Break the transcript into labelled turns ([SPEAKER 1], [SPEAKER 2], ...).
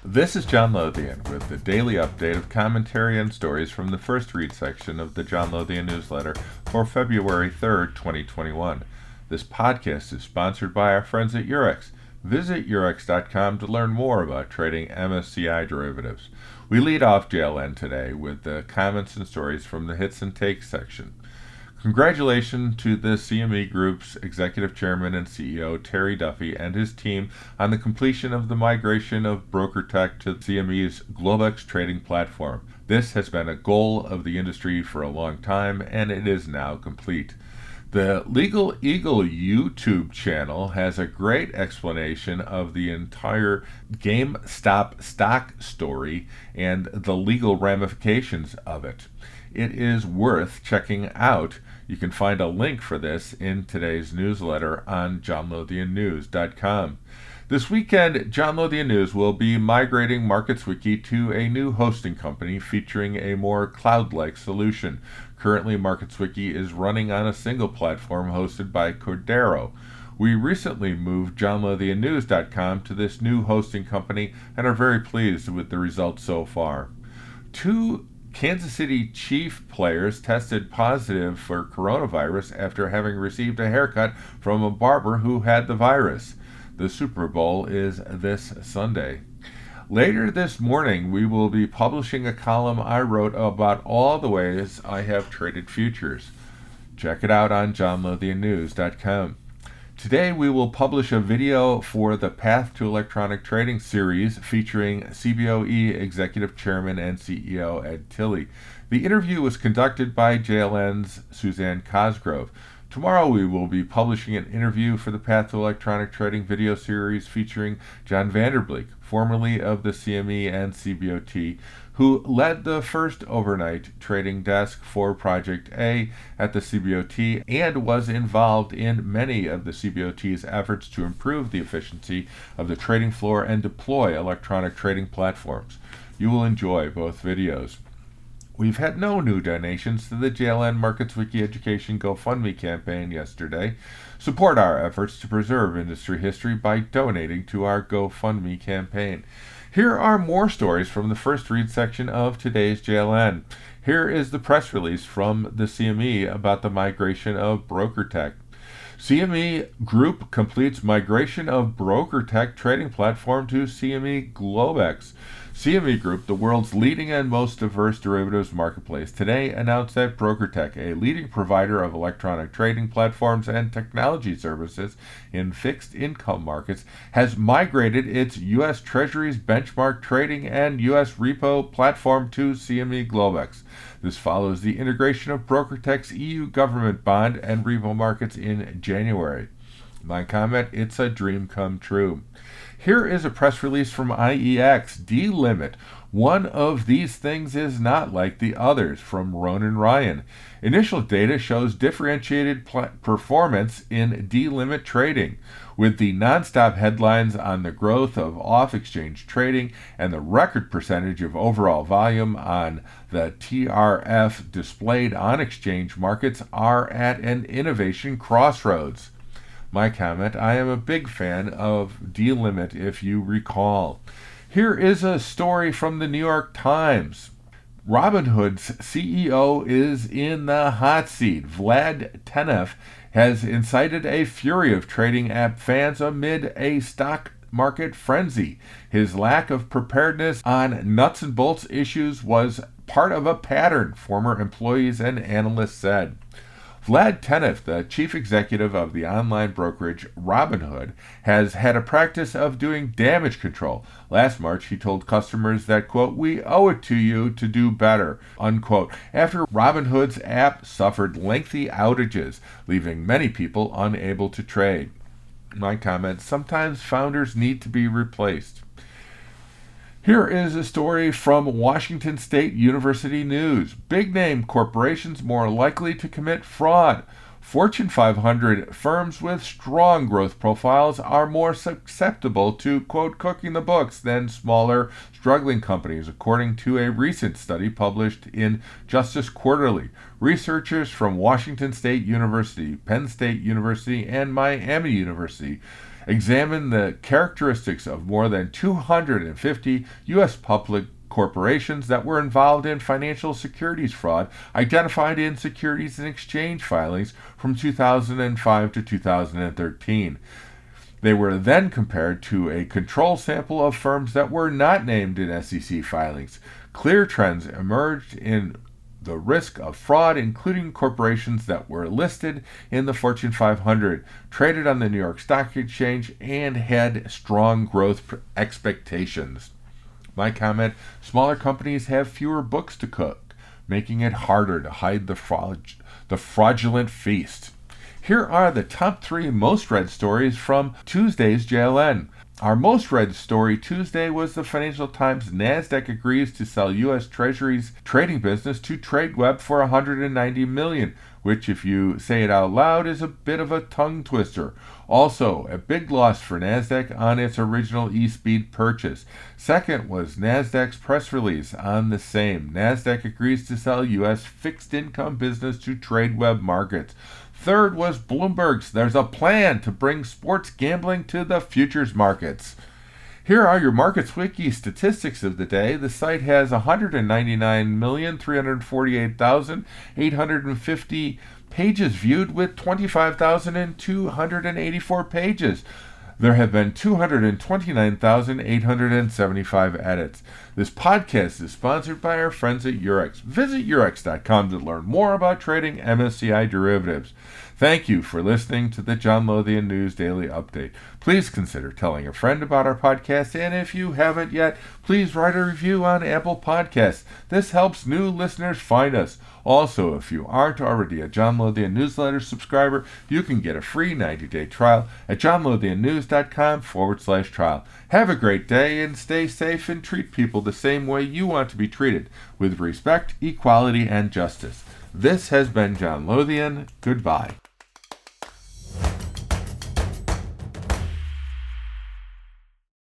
[SPEAKER 1] This is John Lothian with the daily update of commentary and stories from the First Read section of the John Lothian newsletter for February 3rd, 2021. This podcast is sponsored by our friends at Eurex. Visit Eurex.com to learn more about trading MSCI derivatives. We lead off JLN today with the comments and stories from the Hits and Takes section. Congratulations to the CME Group's Executive Chairman and CEO Terry Duffy and his team on the completion of the migration of BrokerTec to CME's Globex trading platform. This has been a goal of the industry for a long time, and it is now complete. The Legal Eagle YouTube channel has a great explanation of the entire GameStop stock story and the legal ramifications of it. It is worth checking out. You can find a link for this in today's newsletter on johnlothiannews.com. This weekend, John Lothian News will be migrating MarketsWiki to a new hosting company featuring a more cloud-like solution. Currently, MarketsWiki is running on a single platform hosted by Cordero. We recently moved johnlothiannews.com to this new hosting company and are very pleased with the results so far. Two Kansas City Chiefs players tested positive for coronavirus after having received a haircut from a barber who had the virus. The Super Bowl is this Sunday. Later this morning, we will be publishing a column I wrote about all the ways I have traded futures. Check it out on johnlothiannews.com. Today we will publish a video for the Path to Electronic Trading series featuring CBOE Executive Chairman and CEO Ed Tilly. The interview was conducted by JLN's Suzanne Cosgrove. Tomorrow we will be publishing an interview for the Path to Electronic Trading video series featuring John Vanderbleek, formerly of the CME and CBOT, who led the first overnight trading desk for Project A at the CBOT and was involved in many of the CBOT's efforts to improve the efficiency of the trading floor and deploy electronic trading platforms. You will enjoy both videos. We've had no new donations to the JLN MarketsWiki Education GoFundMe campaign yesterday. Support our efforts to preserve industry history by donating to our GoFundMe campaign. Here are more stories from the First Read section of today's JLN. Here is the press release from the CME about the migration of BrokerTec. CME Group completes migration of BrokerTec trading platform to CME Globex. CME Group, the world's leading and most diverse derivatives marketplace, today announced that BrokerTec, a leading provider of electronic trading platforms and technology services in fixed income markets, has migrated its U.S. Treasuries benchmark trading and U.S. repo platform to CME Globex. This follows the integration of BrokerTec's EU government bond and repo markets in January. My comment, it's a dream come true. Here is a press release from IEX. Delimit. One of these things is not like the others, from Ronan Ryan. Initial data shows differentiated performance in delimit trading, with the nonstop headlines on the growth of off-exchange trading and the record percentage of overall volume on the TRF displayed on exchange markets are at an innovation crossroads. My comment, I am a big fan of Delimit, if you recall. Here is a story from the New York Times. Robinhood's CEO is in the hot seat. Vlad Tenev has incited a fury of trading app fans amid a stock market frenzy. His lack of preparedness on nuts and bolts issues was part of a pattern, former employees and analysts said. Vlad Tenev, the chief executive of the online brokerage Robinhood, has had a practice of doing damage control. Last March, he told customers that, quote, "we owe it to you to do better," unquote, after Robinhood's app suffered lengthy outages, leaving many people unable to trade. My comment, sometimes founders need to be replaced. Here is a story from Washington State University News. Big-name corporations more likely to commit fraud. Fortune 500 firms with strong growth profiles are more susceptible to, quote, cooking the books than smaller, struggling companies, according to a recent study published in Justice Quarterly. Researchers from Washington State University, Penn State University, and Miami University examined the characteristics of more than 250 U.S. public corporations that were involved in financial securities fraud identified in Securities and Exchange filings from 2005 to 2013. They were then compared to a control sample of firms that were not named in SEC filings. Clear trends emerged in the risk of fraud, including corporations that were listed in the Fortune 500, traded on the New York Stock Exchange, and had strong growth expectations. My comment: smaller companies have fewer books to cook, making it harder to hide the fraudulent feast. Here are the top 3 most read stories from Tuesday's JLN. Our most read story Tuesday was the Financial Times NASDAQ agrees to sell U.S. Treasuries trading business to Tradeweb for $190 million, which, if you say it out loud, is a bit of a tongue twister. Also, a big loss for NASDAQ on its original eSpeed purchase. Second was NASDAQ's press release on the same. NASDAQ agrees to sell U.S. fixed income business to Tradeweb Markets. Third was Bloomberg's there's a plan to bring sports gambling to the futures markets. Here are your Markets Wiki statistics of the day. The site has 199,348,850 pages viewed with 25,284 pages. There have been 229,875 edits. This podcast is sponsored by our friends at Eurex. Visit Eurex.com to learn more about trading MSCI derivatives. Thank you for listening to the John Lothian News Daily Update. Please consider telling a friend about our podcast, and if you haven't yet, please write a review on Apple Podcasts. This helps new listeners find us. Also, if you aren't already a John Lothian newsletter subscriber, you can get a free 90-day trial at johnlothiannews.com/trial. Have a great day and stay safe, and treat people the same way you want to be treated, with respect, equality, and justice. This has been John Lothian. Goodbye.